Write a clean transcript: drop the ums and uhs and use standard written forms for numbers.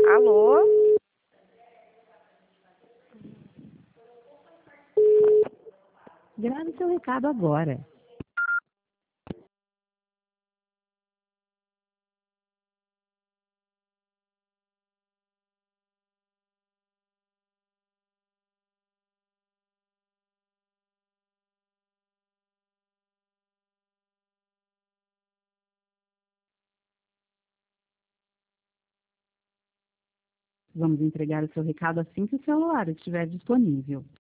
Alô? Grave seu recado agora. Vamos entregar o seu recado assim que o celular estiver disponível.